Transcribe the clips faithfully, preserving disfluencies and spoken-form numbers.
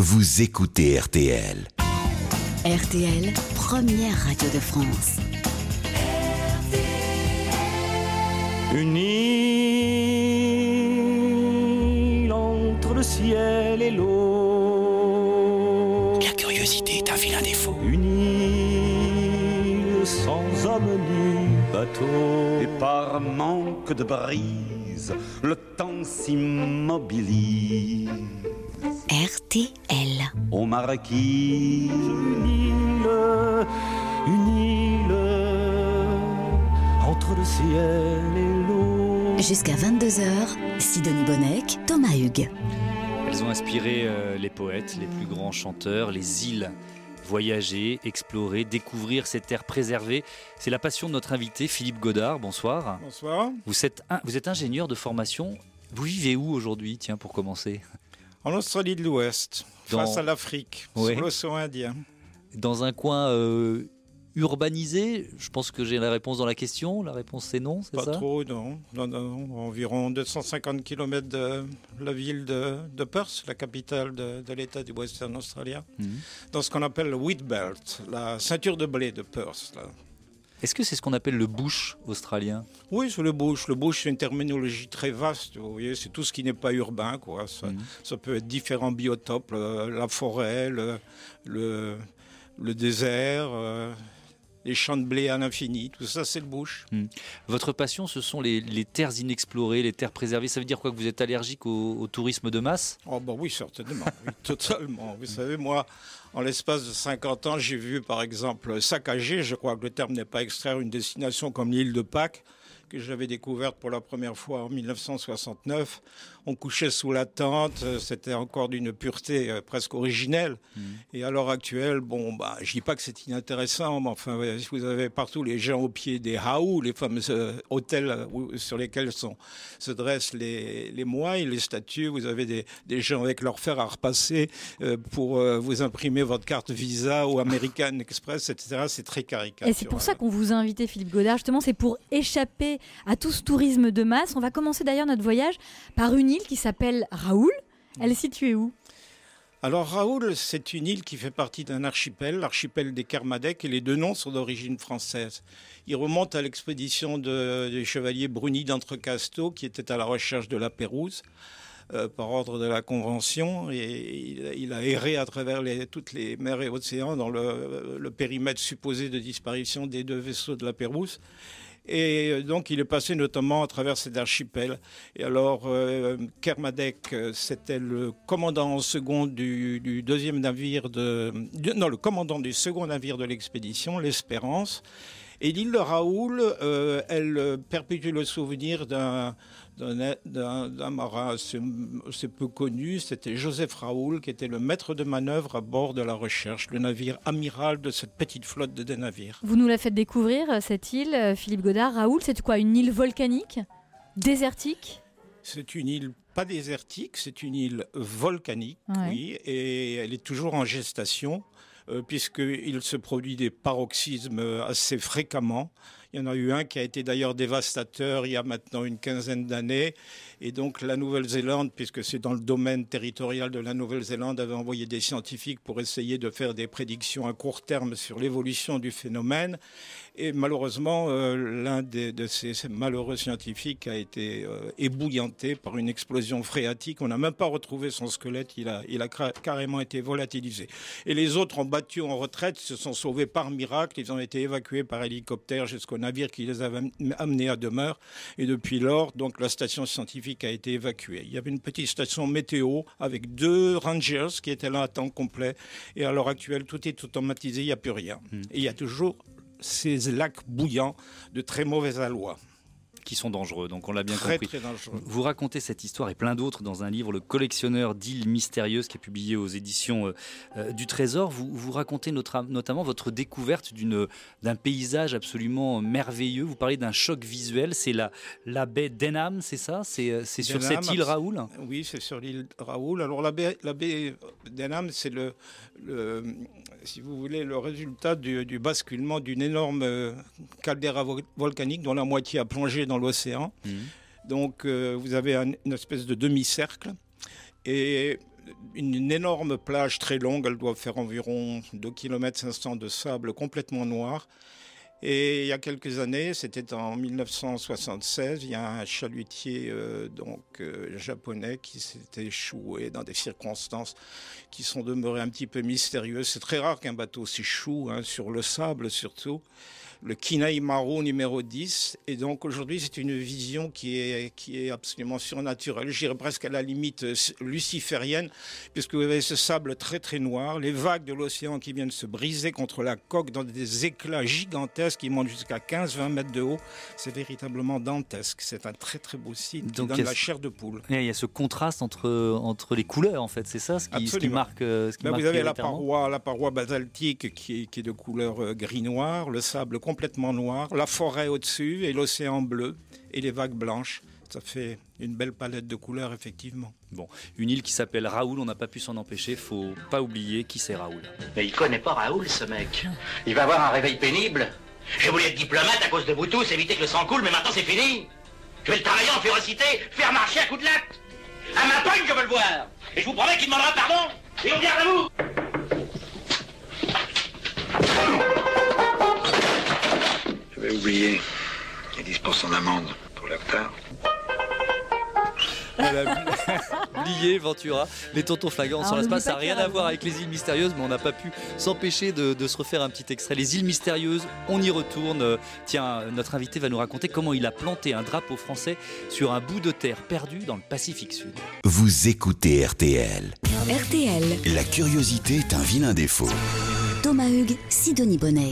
vous écoutez R T L. R T L, première radio de France. Une île entre le ciel et l'eau. La curiosité est un vilain défaut. Une île sans homme ni bateau. Et par manque de brise, le temps s'immobilise. R T L. Au Marquis, une île, une île entre le ciel et l'eau. Jusqu'à vingt-deux heures, Sidonie Bonnec, Thomas Hugues. Elles ont inspiré euh, les poètes, les plus grands chanteurs, les îles. Voyager, explorer, découvrir ces terres préservées. C'est la passion de notre invité, Philippe Godard. Bonsoir. Bonsoir. Vous êtes, un, vous êtes ingénieur de formation. Vous vivez où aujourd'hui, tiens, pour commencer ? En Australie de l'Ouest, Dans... face à l'Afrique, oui. sur l'océan Indien. Dans un coin euh, urbanisé, je pense que j'ai la réponse dans la question. La réponse c'est non, c'est Pas ça ? Pas trop, non. non, non. Environ deux cent cinquante kilomètres de la ville de, de Perth, la capitale de, de l'État du Western Australia, mmh. dans ce qu'on appelle le wheat belt, la ceinture de blé de Perth. Là. Est-ce que c'est ce qu'on appelle le bush australien ? Oui, c'est le bush. Le bush, c'est une terminologie très vaste. Vous voyez, c'est tout ce qui n'est pas urbain, quoi. Ça, mmh. ça peut être différents biotopes, le, la forêt, le, le, le désert, euh, les champs de blé à l'infini. Tout ça, c'est le bush. Mmh. Votre passion, ce sont les, les terres inexplorées, les terres préservées. Ça veut dire quoi, que vous êtes allergique au, au tourisme de masse ? Oh bah oui, certainement. Oui, totalement. Vous savez, moi... En l'espace de cinquante ans, j'ai vu, par exemple, saccager, je crois que le terme n'est pas extraire, une destination comme l'île de Pâques, que j'avais découverte pour la première fois en dix-neuf cent soixante-neuf. On couchait sous la tente, c'était encore d'une pureté euh, presque originelle. Mmh. Et à l'heure actuelle, bon, bah, je dis pas que c'est inintéressant, mais enfin, vous avez partout les gens au pied des haous, les fameux euh, hôtels où, sur lesquels sont, se dressent les, les moailles, les statues. Vous avez des, des gens avec leur fer à repasser euh, pour euh, vous imprimer votre carte Visa ou American Express, et cetera. C'est très caricatural. Et c'est pour ça qu'on vous a invité, Philippe Godard. Justement, c'est pour échapper à tout ce tourisme de masse. On va commencer d'ailleurs notre voyage par une île qui s'appelle Raoul. Elle est située où ? Alors Raoul, c'est une île qui fait partie d'un archipel, l'archipel des Kermadec, et les deux noms sont d'origine française. Ils remontent à l'expédition de, des chevaliers Bruni d'Entrecasteaux, qui étaient à la recherche de la Pérouse, euh, par ordre de la Convention, et il, il a erré à travers les, toutes les mers et océans dans le, le périmètre supposé de disparition des deux vaisseaux de la Pérouse. Et donc, il est passé notamment à travers cet archipel. Et alors, euh, Kermadec, c'était le commandant en second du, du deuxième navire de... Du, non, le commandant du second navire de l'expédition, l'Espérance. Et l'île de Raoul, euh, elle perpétue le souvenir d'un, d'un, d'un, d'un marin assez, assez peu connu. C'était Joseph Raoul, qui était le maître de manœuvre à bord de la Recherche, le navire amiral de cette petite flotte de des navires. Vous nous la faites découvrir, cette île, Philippe Godard. Raoul, c'est quoi, une île volcanique, désertique ? C'est une île pas désertique, c'est une île volcanique, ouais. oui, et elle est toujours en gestation. Euh, puisqu'il se produit des paroxysmes assez fréquemment. Il y en a eu un qui a été d'ailleurs dévastateur il y a maintenant une quinzaine d'années. Et donc la Nouvelle-Zélande, puisque c'est dans le domaine territorial de la Nouvelle-Zélande, avait envoyé des scientifiques pour essayer de faire des prédictions à court terme sur l'évolution du phénomène. Et malheureusement, euh, l'un des, de ces, ces malheureux scientifiques a été euh, ébouillanté par une explosion phréatique. On n'a même pas retrouvé son squelette, il a, il a cra- carrément été volatilisé. Et les autres ont battu en retraite, se sont sauvés par miracle. Ils ont été évacués par hélicoptère jusqu'au navire qui les avait amenés à demeure. Et depuis lors, donc, la station scientifique a été évacuée. Il y avait une petite station météo avec deux rangers qui étaient là à temps complet. Et à l'heure actuelle, tout est automatisé, il n'y a plus rien. Mmh. Et il y a toujours ces lacs bouillants de très mauvais aloi. Qui sont dangereux, donc on l'a bien très, compris. Très dangereux. Vous racontez cette histoire et plein d'autres dans un livre, Le collectionneur d'îles mystérieuses, qui est publié aux éditions euh, du Trésor. Vous, vous racontez notre, notamment votre découverte d'une, d'un paysage absolument merveilleux. Vous parlez d'un choc visuel, c'est la, la baie d'Enham, c'est ça ? C'est, c'est sur Denham, cette île Raoul ? Oui, c'est sur l'île Raoul. Alors la baie, la baie d'Enham, c'est le, le, si vous voulez, le résultat du, du basculement d'une énorme caldeira vo- volcanique dont la moitié a plongé dans l'océan. Mmh. Donc euh, vous avez un, une espèce de demi-cercle et une, une énorme plage très longue, elle doit faire environ deux kilomètres cinq cents de sable complètement noir. Et il y a quelques années, c'était en mille neuf cent soixante-seize, il y a un chalutier euh, donc, euh, japonais qui s'était échoué dans des circonstances qui sont demeurées un petit peu mystérieuses. C'est très rare qu'un bateau s'échoue, hein, sur le sable surtout. Le Kinai Maru numéro dix. Et donc aujourd'hui, c'est une vision qui est, qui est absolument surnaturelle. Je dirais presque à la limite luciférienne, puisque vous avez ce sable très très noir, les vagues de l'océan qui viennent se briser contre la coque dans des éclats gigantesques qui montent jusqu'à quinze à vingt mètres de haut. C'est véritablement dantesque. C'est un très très beau site qui Donc, donne il y a la ce- chair de poule. Il y a ce contraste entre, entre les couleurs, en fait, c'est ça ce qui, ce qui Absolument. marque, euh, ce qui Ben, marque vous avez la prioritairement. paroi, la paroi basaltique qui est, qui est de couleur euh, gris-noir, le sable complètement noir, la forêt au-dessus et l'océan bleu et les vagues blanches. Ça fait une belle palette de couleurs, effectivement. Bon, une île qui s'appelle Raoul, on n'a pas pu s'en empêcher, faut pas oublier qui c'est Raoul. Mais il connaît pas Raoul, ce mec. Il va avoir un réveil pénible. J'ai voulu être diplomate à cause de vous tous, éviter que le sang coule, mais maintenant c'est fini. Je vais le travailler en férocité, faire marcher à coups de latte. À ma pogne, je veux le voir. Et je vous promets qu'il demandera pardon. Et on vient à vous. J'avais oublié les dix pour cent d'amende pour le retard. Lié, Ventura, les tontons flagrants Alors, sur n'oublie l'espace, ça pas n'a rien qu'il y a à voir Raoul. avec les îles mystérieuses, mais on n'a pas pu s'empêcher de, de se refaire un petit extrait. Les îles mystérieuses, on y retourne. Euh, Tiens, notre invité va nous raconter comment il a planté un drapeau français sur un bout de terre perdu dans le Pacifique Sud. Vous écoutez R T L. R T L, La curiosité est un vilain défaut. Thomas Hugues, Sidonie Bonnec.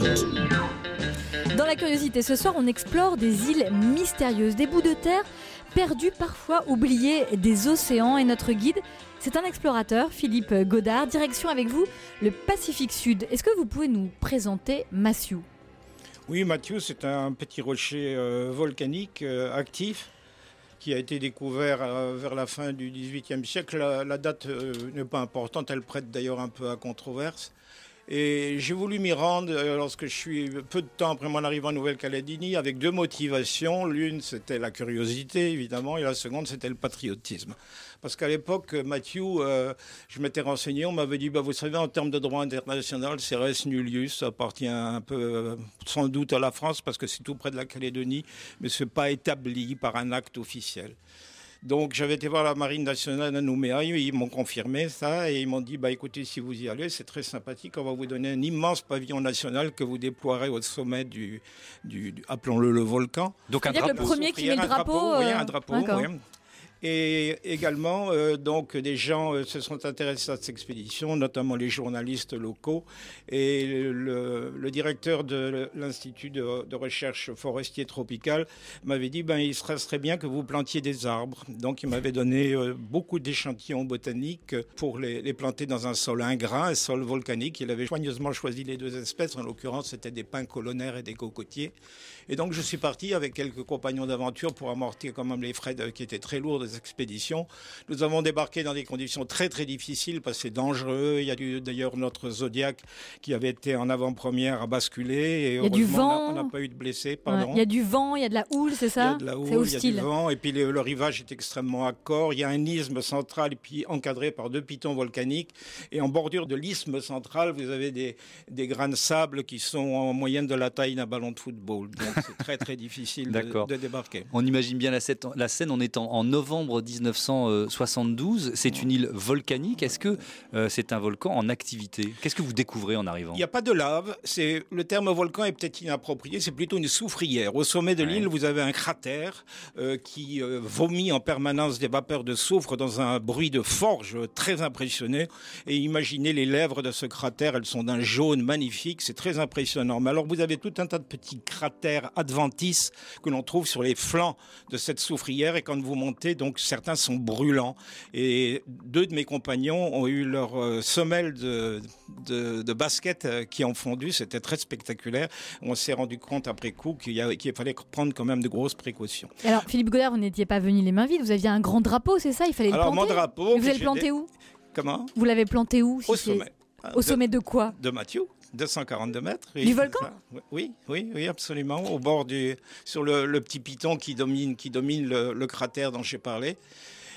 Dans la curiosité, ce soir, on explore des îles mystérieuses, des bouts de terre perdus, parfois oubliés des océans. Et notre guide, c'est un explorateur, Philippe Godard. Direction avec vous, le Pacifique Sud. Est-ce que vous pouvez nous présenter Matthew ? Oui, Matthew, c'est un petit rocher euh, volcanique euh, actif qui a été découvert euh, vers la fin du dix-huitième siècle. La, la date euh, n'est pas importante, elle prête d'ailleurs un peu à controverse. Et j'ai voulu m'y rendre euh, lorsque je suis peu de temps après mon arrivée en Nouvelle-Calédonie avec deux motivations. L'une, c'était la curiosité, évidemment, et la seconde, c'était le patriotisme. Parce qu'à l'époque, Matthew, euh, je m'étais renseigné, on m'avait dit, bah, vous savez, en termes de droit international, c'est res nullius, ça appartient un peu, euh, sans doute, à la France, parce que c'est tout près de la Calédonie, mais ce n'est pas établi par un acte officiel. Donc j'avais été voir la Marine nationale à Nouméa, ils m'ont confirmé ça et ils m'ont dit bah écoutez, si vous y allez, c'est très sympathique, on va vous donner un immense pavillon national que vous déploierez au sommet du, du, du appelons-le le volcan. Donc un C'est-à-dire que drapeau. le premier qui met le Un drapeau, oui, euh, un drapeau, d'accord. oui. Et également, euh, donc, des gens euh, se sont intéressés à cette expédition, notamment les journalistes locaux. Et le, le directeur de l'Institut de, de recherche forestier tropical m'avait dit ben, il serait, serait bien que vous plantiez des arbres. Donc, il m'avait donné euh, beaucoup d'échantillons botaniques pour les, les planter dans un sol ingrat, un sol volcanique. Il avait soigneusement choisi les deux espèces. En l'occurrence, c'était des pins colonnaires et des cocotiers. Et donc, je suis parti avec quelques compagnons d'aventure pour amortir quand même les frais de, qui étaient très lourds des expéditions. Nous avons débarqué dans des conditions très, très difficiles parce que c'est dangereux. Il y a du, d'ailleurs notre Zodiac qui avait été en avant-première à basculer. Et Il y a du vent. On n'a pas eu de blessés. Ouais, Pardon. il y a du vent, il y a de la houle, c'est Il y ça a de la houle, C'est il y a hostile. du vent, et puis le, le rivage est extrêmement accord. Il y a un isthme central et puis encadré par deux pitons volcaniques. Et en bordure de l'isthme central, vous avez des, des grains de sable qui sont en moyenne de la taille d'un ballon de football. Donc c'est très très difficile de, de débarquer. On imagine bien la scène, la scène on est en, en novembre dix-neuf cent soixante-douze. C'est une île volcanique. Est-ce que euh, c'est un volcan en activité ? Qu'est-ce que vous découvrez en arrivant ? Il n'y a pas de lave. C'est, le terme volcan est peut-être inapproprié. C'est plutôt une soufrière. Au sommet de l'île, ouais. vous avez un cratère euh, qui euh, vomit en permanence des vapeurs de soufre dans un bruit de forge très impressionnant. Et imaginez les lèvres de ce cratère. Elles sont d'un jaune magnifique. C'est très impressionnant. Mais alors, vous avez tout un tas de petits cratères adventices que l'on trouve sur les flancs de cette soufrière. Et quand vous montez, donc, certains sont brûlants. Et deux de mes compagnons ont eu leur euh, semelle de, de, de basket euh, qui ont fondu. C'était très spectaculaire. On s'est rendu compte après coup qu'il, y avait, qu'il fallait prendre quand même de grosses précautions. Alors, Philippe Godard, vous n'étiez pas venu les mains vides. Vous aviez un grand drapeau, c'est ça ? Il fallait Alors, le planter. mon drapeau... Et vous allez le planter dé... où ? Comment ? Vous l'avez planté où si Au c'est... sommet. Au sommet de quoi ? De Matthew. deux cent quarante-deux mètres. Oui, du volcan ? Oui, oui, oui, absolument. Au bord du, sur le, le petit piton qui domine, qui domine le, le cratère dont j'ai parlé.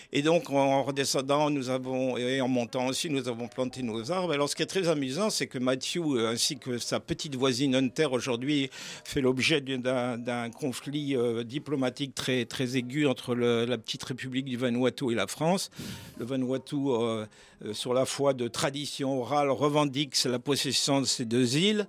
Et donc, en redescendant, nous avons, et en montant aussi, nous avons planté nos arbres. Alors, ce qui est très amusant, c'est que Matthew, ainsi que sa petite voisine Hunter, aujourd'hui, fait l'objet d'un, d'un conflit euh, diplomatique très, très aigu entre le, la petite république du Vanuatu et la France. Le Vanuatu, euh, euh, sur la foi de tradition orale, revendique la possession de ces deux îles.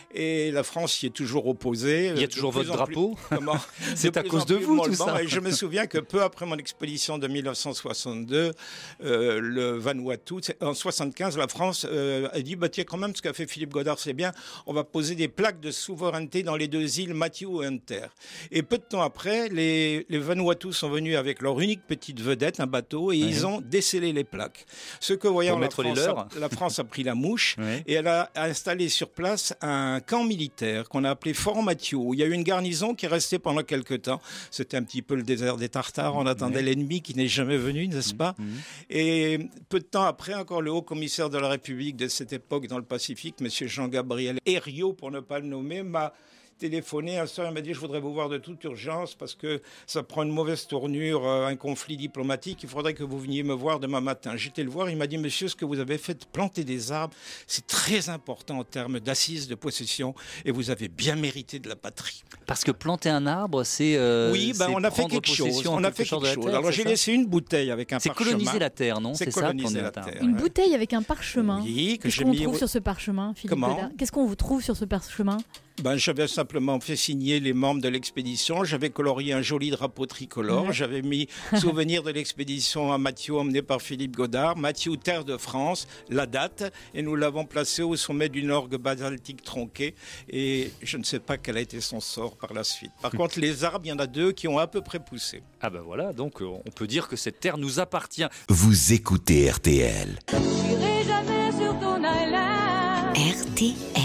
Et la France y est toujours opposée. Il y a toujours votre drapeau. Comment, C'est à cause de vous, tout ça. Et je me souviens que peu après mon expédition de mille neuf cent soixante-deux, euh, le Vanuatu, en soixante-quinze, la France euh, a dit bah, tiens, quand même, ce qu'a fait Philippe Godard, c'est bien, on va poser des plaques de souveraineté dans les deux îles, Matthew et Hunter. Et peu de temps après, les, les Vanuatu sont venus avec leur unique petite vedette, un bateau, et ouais. ils ont décellé les plaques. Ce que voyant, la France, a, la France a pris la mouche ouais. et elle a installé sur place un camp militaire qu'on a appelé Fort Matthew. Il y a eu une garnison qui est restée pendant quelques temps. C'était un petit peu le désert des Tartares. On attendait oui. l'ennemi qui n'est jamais venu, n'est-ce pas ? mmh. Et peu de temps après, encore le haut commissaire de la République de cette époque dans le Pacifique, M. Jean-Gabriel Herriot, pour ne pas le nommer, m'a téléphoné un soir, il m'a dit je voudrais vous voir de toute urgence parce que ça prend une mauvaise tournure, euh, un conflit diplomatique, il faudrait que vous veniez me voir demain matin. J'étais le voir, il m'a dit monsieur, ce que vous avez fait, planter des arbres, c'est très important en termes d'assises de possession et vous avez bien mérité de la patrie. Parce que planter un arbre, c'est euh, oui, ben, on a fait quelque chose. On a fait quelque chose. Terre, alors j'ai ça laissé une bouteille avec un c'est parchemin. C'est coloniser la terre, non ? C'est, c'est coloniser ça, la terre. terre une ouais. bouteille avec un parchemin. Oui, que Qu'est-ce j'ai qu'on mis. trouve sur ce parchemin, Philippe Comment Godard ? Qu'est-ce qu'on vous trouve sur ce parchemin ? Ben, j'avais simplement fait signer les membres de l'expédition. J'avais colorié un joli drapeau tricolore. Ouais. J'avais mis souvenir de l'expédition à Matthew emmené par Philippe Godard. Matthew, terre de France, la date. Et nous l'avons placé au sommet d'une orgue basaltique tronquée. Et je ne sais pas quel a été son sort par la suite. Par contre, les arbres, il y en a deux qui ont à peu près poussé. Ah ben voilà, donc on peut dire que cette terre nous appartient. Vous écoutez R T L. J'irai jamais sur ton island. R T L.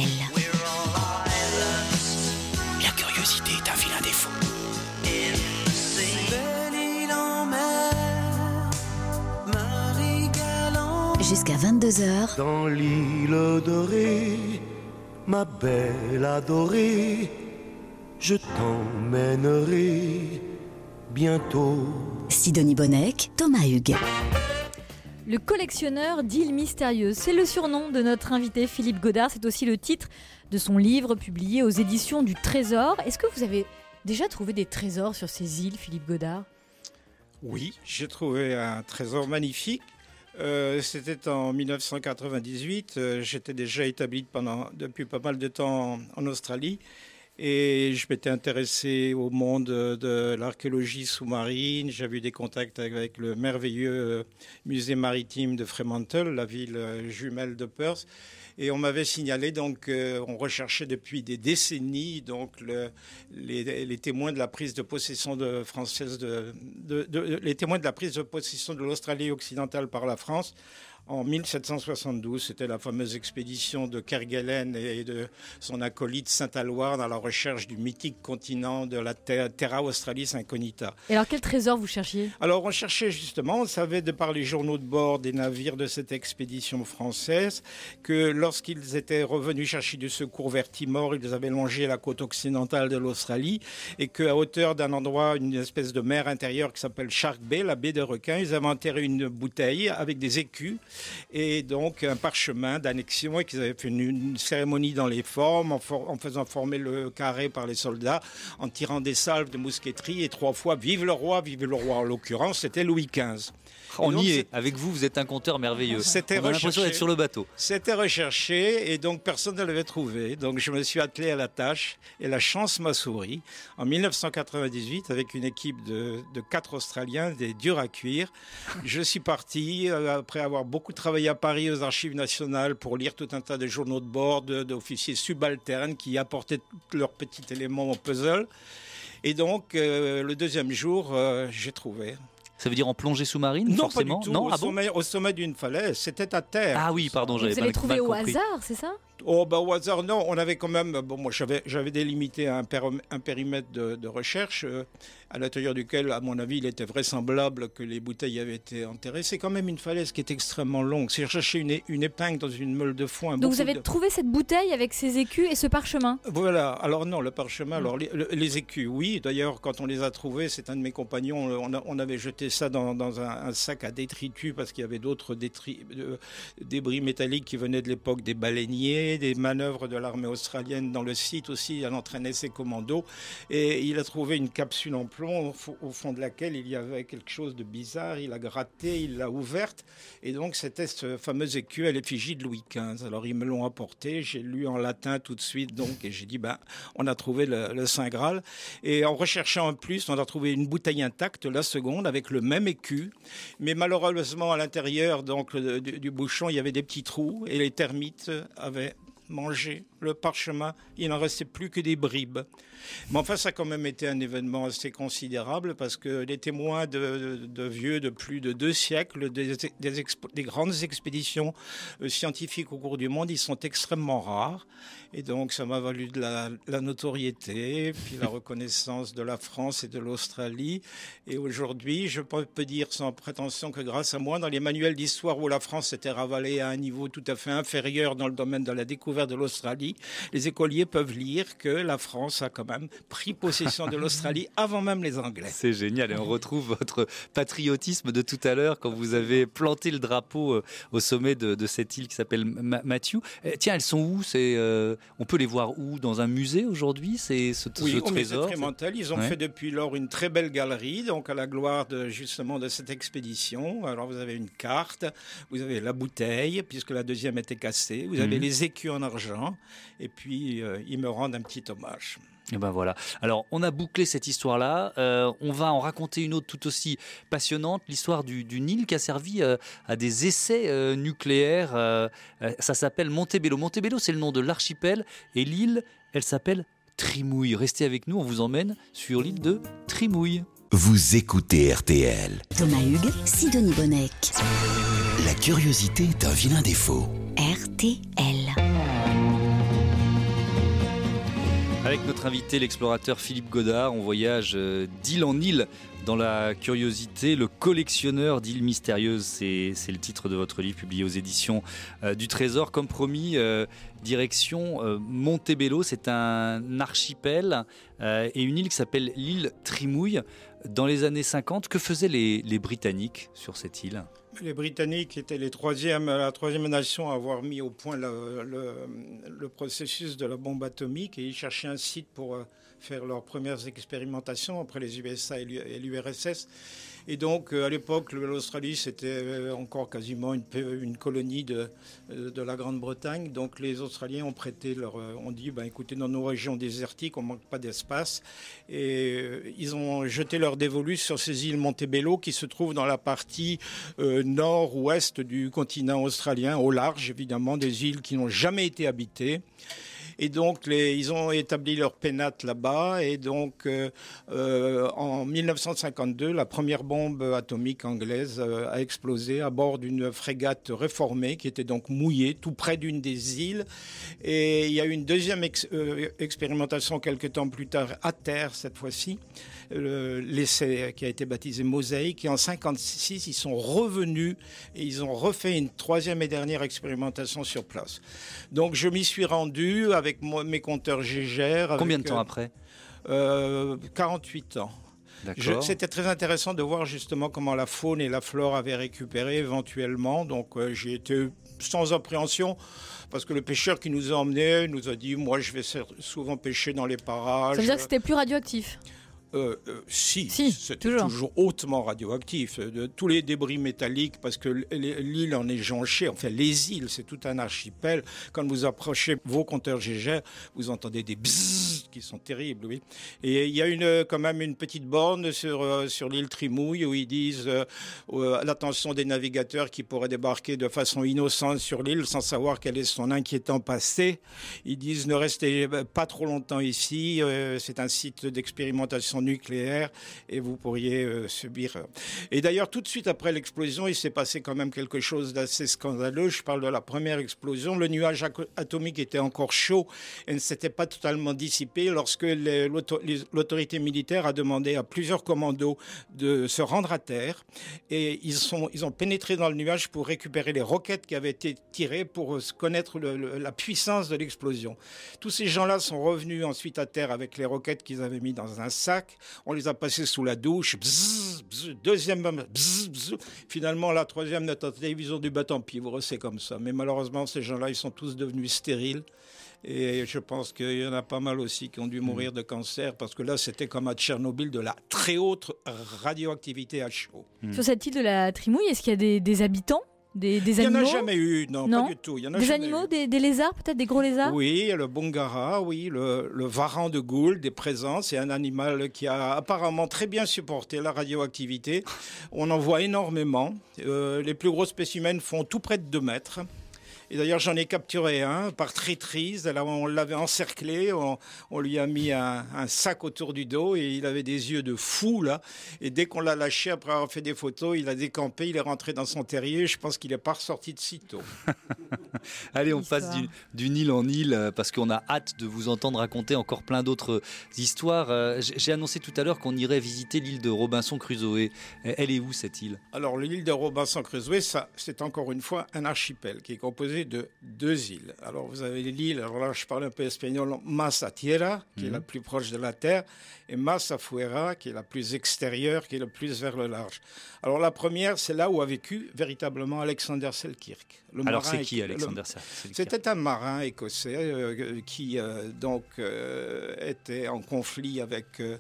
Est un vilain défaut. Jusqu'à vingt-deux heures. Dans l'île dorée, ma belle adorée, je t'emmènerai bientôt. Sidonie Bonnec, Thomas Hugues. Le collectionneur d'îles mystérieuses, c'est le surnom de notre invité Philippe Godard. C'est aussi le titre de son livre publié aux éditions du Trésor. Est-ce que vous avez déjà trouvé des trésors sur ces îles, Philippe Godard ? Oui, j'ai trouvé un trésor magnifique. Euh, c'était en mille neuf cent quatre-vingt-dix-huit. Euh, j'étais déjà établi pendant, depuis pas mal de temps en, en Australie. Et je m'étais intéressé au monde de l'archéologie sous-marine. J'avais eu des contacts avec le merveilleux musée maritime de Fremantle, la ville jumelle de Perth. Et on m'avait signalé, donc, euh, on recherchait depuis des décennies donc le, les, les témoins de la prise de possession de française, de, de, de, les témoins de la prise de possession de l'Australie occidentale par la France. En mille sept cent soixante-douze, c'était la fameuse expédition de Kerguelen et de son acolyte Saint-Aloire dans la recherche du mythique continent de la Terra, Terra Australis Incognita. Et alors, quel trésor vous cherchiez ? Alors, on cherchait justement, on savait de par les journaux de bord des navires de cette expédition française que lorsqu'ils étaient revenus chercher du secours vers Timor, ils avaient longé la côte occidentale de l'Australie et qu'à hauteur d'un endroit, une espèce de mer intérieure qui s'appelle Shark Bay, la baie des requins, ils avaient enterré une bouteille avec des écus et donc un parchemin d'annexion et qu'ils avaient fait une, une cérémonie dans les formes en, for, en faisant former le carré par les soldats, en tirant des salves de mousqueterie et trois fois vive le roi, vive le roi. En l'occurrence, c'était Louis quinze. On donc, y est. est, avec vous, vous êtes un conteur merveilleux. C'était On a l'impression d'être sur le bateau. C'était recherché et donc personne ne l'avait trouvé. Donc je me suis attelé à la tâche et la chance m'a souri. En mille neuf cent quatre-vingt-dix-huit, avec une équipe de, de quatre Australiens, des durs à cuire, je suis parti, euh, après avoir beaucoup travaillé à Paris aux Archives nationales pour lire tout un tas de journaux de bord, de, d'officiers subalternes qui apportaient leurs petits éléments au puzzle. Et donc, euh, le deuxième jour, euh, j'ai trouvé... Ça veut dire en plongée sous-marine, non, forcément ? Pas du tout. Non, au, ah sommet, bon au sommet d'une falaise, c'était à terre. Ah oui, pardon, j'avais Vous pas avez trouvé mal au compris. hasard, c'est ça ? Oh, bah, au hasard, non. On avait quand même. Bon, moi, j'avais, j'avais délimité un, périm- un périmètre de, de recherche euh, à l'intérieur duquel, à mon avis, il était vraisemblable que les bouteilles avaient été enterrées. C'est quand même une falaise qui est extrêmement longue. Si je cherchais une, une épingle dans une meule de foin. Donc, vous avez de... trouvé cette bouteille avec ses écus et ce parchemin? Voilà. Alors, non, le parchemin, alors les, les écus, oui. D'ailleurs, quand on les a trouvés, c'est un de mes compagnons. On, a, on avait jeté ça dans, dans un, un sac à détritus parce qu'il y avait d'autres détri, euh, débris métalliques qui venaient de l'époque des baleiniers, des manœuvres de l'armée australienne dans le site aussi. Elle entraînait ses commandos et il a trouvé une capsule en plomb au, au fond de laquelle il y avait quelque chose de bizarre. Il a gratté, il l'a ouverte et donc c'était ce fameux écu à l'effigie de Louis quinze. Alors ils me l'ont apporté, j'ai lu en latin tout de suite donc et j'ai dit ben on a trouvé le, le Saint Graal et en recherchant en plus on a trouvé une bouteille intacte, la seconde avec le même écu, mais malheureusement à l'intérieur donc le, du, du bouchon il y avait des petits trous et les termites avaient mangé le parchemin, il n'en restait plus que des bribes. Mais enfin, ça a quand même été un événement assez considérable parce que les témoins de, de, de vieux de plus de deux siècles, des, des, expo, des grandes expéditions scientifiques au cours du monde, ils sont extrêmement rares. Et donc, ça m'a valu de la, la notoriété, puis la reconnaissance de la France et de l'Australie. Et aujourd'hui, je peux dire sans prétention que grâce à moi, dans les manuels d'histoire où la France s'était ravalée à un niveau tout à fait inférieur dans le domaine de la découverte de l'Australie, les écoliers peuvent lire que la France a quand même pris possession de l'Australie avant même les Anglais. C'est génial et on retrouve votre patriotisme de tout à l'heure quand vous avez planté le drapeau au sommet de, de cette île qui s'appelle Ma- Matthew. Tiens, elles sont où? C'est, euh, on peut les voir où? Dans un musée aujourd'hui? C'est ce, oui, ce au trésor? Musée Trémental. Ils ont ouais. fait depuis lors une très belle galerie, donc à la gloire de, justement de cette expédition. Alors vous avez une carte, vous avez la bouteille, puisque la deuxième était cassée, vous avez mmh. les écus en argent, et puis euh, ils me rendent un petit hommage. Et ben voilà. Alors, on a bouclé cette histoire-là. Euh, on va en raconter une autre tout aussi passionnante, l'histoire du, d'une île qui a servi euh, à des essais euh, nucléaires. Euh, euh, ça s'appelle Montebello. Montebello, c'est le nom de l'archipel. Et l'île, elle s'appelle Trimouille. Restez avec nous, on vous emmène sur l'île de Trimouille. Vous écoutez R T L. Thomas Hugues, Sidonie Bonnec. La curiosité est un vilain défaut. R T L. Avec notre invité, l'explorateur Philippe Godard, on voyage d'île en île dans la curiosité. Le collectionneur d'îles mystérieuses, c'est, c'est le titre de votre livre publié aux éditions euh, du Trésor. Comme promis, euh, direction euh, Montebello, c'est un archipel euh, et une île qui s'appelle l'île Trimouille. Dans les années cinquante, que faisaient les, les Britanniques sur cette île ? Les Britanniques étaient les troisième, la troisième nation à avoir mis au point le, le, le processus de la bombe atomique et ils cherchaient un site pour faire leurs premières expérimentations après les U S A et l'U R S S. Et donc, à l'époque, l'Australie, c'était encore quasiment une, une colonie de, de la Grande-Bretagne. Donc, les Australiens ont prêté leur... ont dit, ben, écoutez, dans nos régions désertiques, on ne manque pas d'espace. Et ils ont jeté leur dévolu sur ces îles Montebello qui se trouvent dans la partie euh, nord-ouest du continent australien, au large, évidemment, des îles qui n'ont jamais été habitées. Et donc, les, ils ont établi leur pénate là-bas. Et donc, euh, euh, en dix-neuf cent cinquante-deux, la première bombe atomique anglaise euh, a explosé à bord d'une frégate réformée qui était donc mouillée tout près d'une des îles. Et il y a eu une deuxième ex- euh, expérimentation quelques temps plus tard à terre, cette fois-ci. Le, l'essai qui a été baptisé Mosaïque. Et en cinquante-six, ils sont revenus et ils ont refait une troisième et dernière expérimentation sur place. Donc, je m'y suis rendu avec moi, mes compteurs Gégère. Combien de avec, temps après euh, quarante-huit ans. D'accord. Je, c'était très intéressant de voir justement comment la faune et la flore avaient récupéré éventuellement. Donc, euh, j'ai été sans appréhension. Parce que le pêcheur qui nous a emmenés nous a dit « Moi, je vais souvent pêcher dans les parages. » Ça veut dire que c'était plus radioactif ? Euh, euh, si, si, c'était toujours. toujours hautement radioactif. De, tous les débris métalliques, parce que l'île en est jonchée, enfin les îles, c'est tout un archipel. Quand vous approchez vos compteurs Gégère, vous entendez des bzzz qui sont terribles, oui. Et il y a une, quand même une petite borne sur, euh, sur l'île Trimouille où ils disent euh, euh, l'attention des navigateurs qui pourraient débarquer de façon innocente sur l'île sans savoir quel est son inquiétant passé. Ils disent ne restez pas trop longtemps ici, euh, c'est un site d'expérimentation nucléaire et vous pourriez euh, subir. Et d'ailleurs, tout de suite après l'explosion, il s'est passé quand même quelque chose d'assez scandaleux. Je parle de la première explosion. Le nuage atomique était encore chaud et ne s'était pas totalement dissipé lorsque les, l'auto, les, l'autorité militaire a demandé à plusieurs commandos de se rendre à terre. Et ils, sont, ils ont pénétré dans le nuage pour récupérer les roquettes qui avaient été tirées pour connaître le, le, la puissance de l'explosion. Tous ces gens-là sont revenus ensuite à terre avec les roquettes qu'ils avaient mis dans un sac. On les a passées sous la douche. Bzz, bzz, deuxième, bzz, bzz. Finalement, la troisième tentative, ils ont dû battre en pied. Vous c'est comme ça. Mais malheureusement, ces gens-là, ils sont tous devenus stériles. Et je pense qu'il y en a pas mal aussi qui ont dû mourir de cancer, parce que là, c'était comme à Tchernobyl, de la très haute radioactivité à chaud. Mmh. Sur cette île de la Trimouille, est-ce qu'il y a des, des habitants, des, des animaux ? Il n'y en a jamais eu, non, non. Pas du tout. Il y en a des jamais animaux, eu. Des, des lézards, peut-être des gros lézards ? Oui, le bongara, oui, le, le varan de Gould est présent. C'est un animal qui a apparemment très bien supporté la radioactivité. On en voit énormément. Euh, les plus gros spécimens font tout près de deux mètres. Et d'ailleurs, j'en ai capturé un par traîtrise. Là, on l'avait encerclé, on, on lui a mis un, un sac autour du dos et il avait des yeux de fou, là. Et dès qu'on l'a lâché, après avoir fait des photos, il a décampé, il est rentré dans son terrier. Je pense qu'il n'est pas ressorti de sitôt. Allez, on passe d'une, d'une île en île parce qu'on a hâte de vous entendre raconter encore plein d'autres histoires. J'ai annoncé tout à l'heure qu'on irait visiter l'île de Robinson Crusoe. Elle est où, cette île ? Alors, l'île de Robinson Crusoe, ça, c'est encore une fois un archipel qui est composé de deux îles. Alors vous avez l'île, alors là je parle un peu espagnol, Masa Tierra, qui mmh. est la plus proche de la terre, et Masa Fuera, qui est la plus extérieure, qui est le plus vers le large. Alors la première, c'est là où a vécu véritablement Alexander Selkirk. Le alors c'est qui Alexander Selkirk ? C'était un marin écossais euh, qui euh, donc euh, était en conflit avec euh,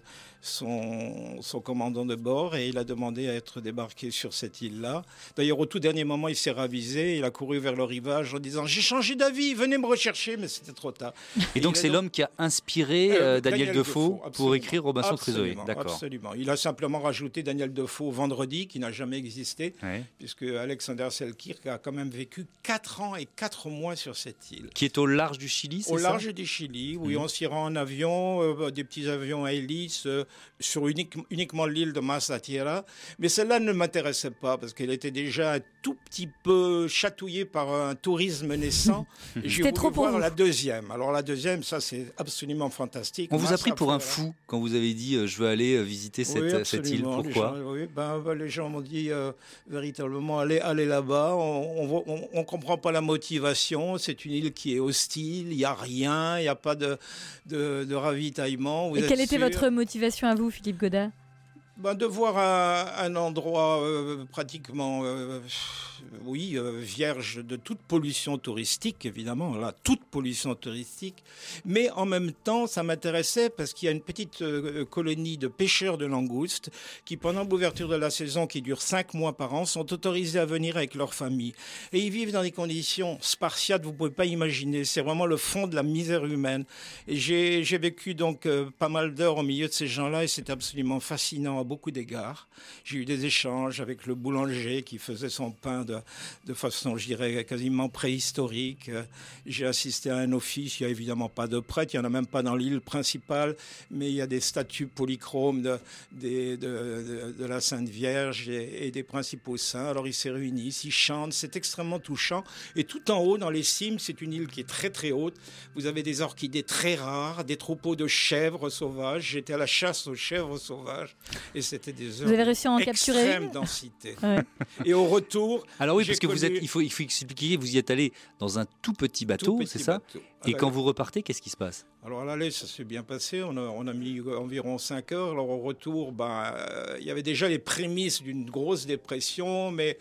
son, son commandant de bord et il a demandé à être débarqué sur cette île-là. D'ailleurs, au tout dernier moment, il s'est ravisé, il a couru vers le rivage en disant « J'ai changé d'avis, venez me rechercher », mais c'était trop tard. Et, et donc, c'est donc... l'homme qui a inspiré euh, Daniel, Daniel Defoe, Defoe pour écrire Robinson Crusoe. D'accord. Absolument. Il a simplement rajouté Daniel Defoe vendredi, qui n'a jamais existé, ouais. puisque Alexander Selkirk a quand même vécu quatre ans et quatre mois sur cette île. Qui est au large du Chili, c'est Au ça ? large du Chili, oui, mmh. on s'y rend en avion, euh, des petits avions à hélice, euh, sur unique, uniquement l'île de Masa Tierra. Mais celle-là ne m'intéressait pas, parce qu'elle était déjà un tout petit peu chatouillée par un tourisme naissant. Et j'ai voulu trop voir pour la deuxième. Alors la deuxième, ça c'est absolument fantastique. On vous Masa a pris pour Fuera. un fou quand vous avez dit euh, je veux aller visiter cette, oui, cette île. Pourquoi ? Les gens, oui, ben, ben, les gens m'ont dit euh, véritablement allez, allez là-bas. On ne comprend pas la motivation. C'est une île qui est hostile. Il n'y a rien. Il n'y a pas de, de, de ravitaillement. Vous Et quelle était sûr. votre motivation à vous, Philippe Godard ? Ben, de voir un, un endroit euh, pratiquement, euh, oui, euh, vierge de toute pollution touristique, évidemment, là, toute pollution touristique. Mais en même temps, ça m'intéressait parce qu'il y a une petite euh, colonie de pêcheurs de langoustes qui, pendant l'ouverture de la saison, qui dure cinq mois par an, sont autorisés à venir avec leur famille. Et ils vivent dans des conditions spartiates, vous ne pouvez pas imaginer. C'est vraiment le fond de la misère humaine. Et j'ai, j'ai vécu donc euh, pas mal d'heures au milieu de ces gens-là et c'est absolument fascinant à beaucoup d'égards. J'ai eu des échanges avec le boulanger qui faisait son pain de, de façon, je dirais, quasiment préhistorique. J'ai assisté à un office, il n'y a évidemment pas de prêtre, il n'y en a même pas dans l'île principale, mais il y a des statues polychromes de, de, de, de, de la Sainte Vierge et, et des principaux saints. Alors ils se réunissent, ils chantent, c'est extrêmement touchant. Et tout en haut, dans les cimes, c'est une île qui est très très haute. Vous avez des orchidées très rares, des troupeaux de chèvres sauvages. J'étais à la chasse aux chèvres sauvages. Et c'était des heures vous avez réussi à en capturer extrême densité. Ouais. Et au retour, alors oui, parce que connu... vous êtes, il faut, il faut expliquer, vous y êtes allé dans un tout petit bateau, tout petit c'est ça bateau. Et alors, quand vous repartez, qu'est-ce qui se passe ? Alors à l'aller, ça s'est bien passé. On a, on a mis environ cinq heures. Alors au retour, ben, euh, il y avait déjà les prémices d'une grosse dépression, mais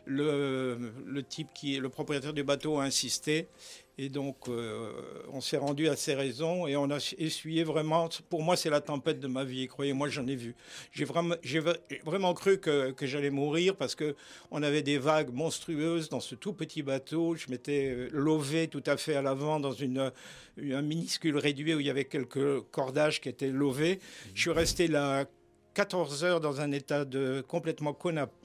le, le type qui est le propriétaire du bateau a insisté. Et donc, euh, on s'est rendu à ces raisons et on a essuyé vraiment, pour moi, c'est la tempête de ma vie. Croyez-moi, j'en ai vu. J'ai vraiment, j'ai vraiment cru que, que j'allais mourir parce qu'on avait des vagues monstrueuses dans ce tout petit bateau. Je m'étais lové tout à fait à l'avant dans une, un minuscule réduit où il y avait quelques cordages qui étaient lovés. Je suis resté là quatorze heures dans un état de complètement cona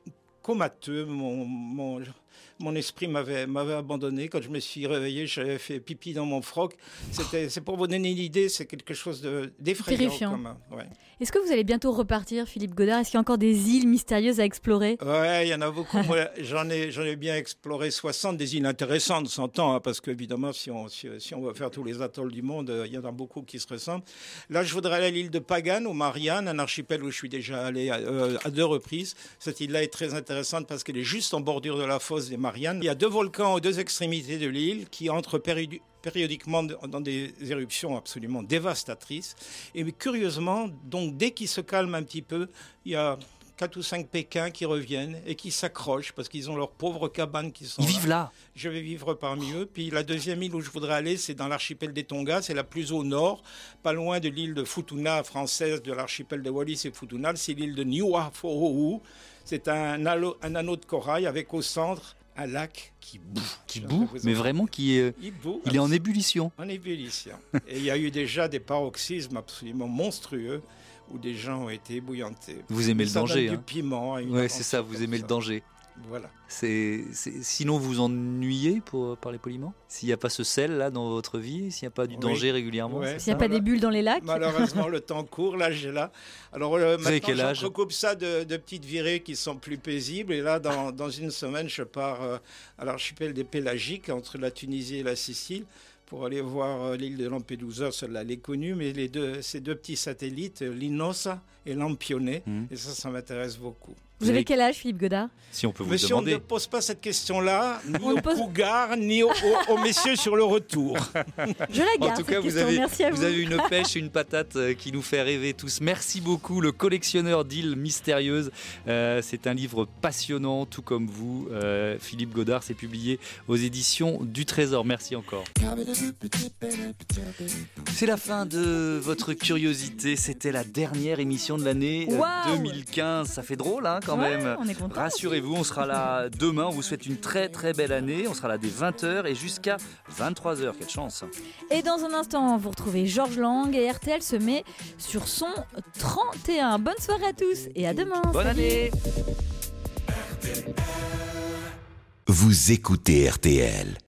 comateux. Mon, mon, mon esprit m'avait, m'avait abandonné. Quand je me suis réveillé, j'avais fait pipi dans mon froc. C'était, c'est pour vous donner une idée, c'est quelque chose de, d'effrayant. Terrifiant. Comme, ouais. Est-ce que vous allez bientôt repartir, Philippe Godard ? Est-ce qu'il y a encore des îles mystérieuses à explorer ? Ouais, il y en a beaucoup. Moi, j'en ai, j'en ai bien exploré soixante, des îles intéressantes, s'entend, hein, parce qu'évidemment, si on, si, si on veut faire tous les atolls du monde, il y en a beaucoup qui se ressemblent. Là, je voudrais aller à l'île de Pagan, aux Mariannes, un archipel où je suis déjà allé à, euh, à deux reprises. Cette île-là est très intéressante parce qu'elle est juste en bordure de la fosse des Mariannes. Il y a deux volcans aux deux extrémités de l'île qui entrent périodiquement périodiquement dans des éruptions absolument dévastatrices. Et curieusement, donc dès qu'ils se calment un petit peu, il y a quatre ou cinq Pékins qui reviennent et qui s'accrochent parce qu'ils ont leurs pauvres cabanes qui sont Ils là. vivent là. Je vais vivre parmi eux. Puis la deuxième île où je voudrais aller, c'est dans l'archipel des Tonga. C'est la plus au nord, pas loin de l'île de Futuna française de l'archipel de Wallis et Futuna. C'est l'île de Niuafo'ou. C'est un, halo, un anneau de corail avec au centre un lac qui boue. Qui boue, mais vraiment qui est, il, boue, il est en ébullition. En ébullition. Et il y a eu déjà des paroxysmes absolument monstrueux où des gens ont été ébouillantés. Vous aimez le ça danger. Donne hein. du piment. Oui, c'est ça, vous aimez ça. le danger. Voilà. C'est, c'est... Sinon, vous ennuyez, pour parler poliment ? S'il n'y a pas ce sel là dans votre vie, s'il n'y a pas du oui. danger régulièrement ouais. S'il n'y a pas des bulles dans les lacs ? Malheureusement, le temps court, l'âge est là. Alors euh, vous avez quel maintenant, âge ? je recoupe ça de, de petites virées qui sont plus paisibles. Et là, dans, dans une semaine, je pars euh, à l'archipel des Pélagiques, entre la Tunisie et la Sicile, pour aller voir euh, l'île de Lampedusa. Celle-là, elle est connue, mais les deux, ces deux petits satellites, Linosa et Lampione, mmh. et ça, ça m'intéresse beaucoup. Vous avez quel âge, Philippe Godard ? Si on peut vous Monsieur, demander. on ne pose pas cette question-là, ni on aux pose... cougars, ni aux, aux, aux messieurs sur le retour. Je la garde, en tout cas, vous question. avez, Merci à vous. vous avez une pêche et une patate qui nous fait rêver tous. Merci beaucoup, le collectionneur d'îles mystérieuses. Euh, c'est un livre passionnant, tout comme vous. Euh, Philippe Godard, c'est publié aux éditions du Trésor. Merci encore. C'est la fin de votre curiosité. C'était la dernière émission de l'année wow. deux mille quinze. Ça fait drôle, hein, quand ouais, même. On est content. Rassurez-vous, on sera là demain. On vous souhaite une très très belle année. On sera là dès vingt heures et jusqu'à vingt-trois heures. Quelle chance. Et dans un instant, vous retrouvez Georges Lang et R T L se met sur son trente et un. Bonne soirée à tous et à demain. Bonne Salut. année. Vous écoutez R T L.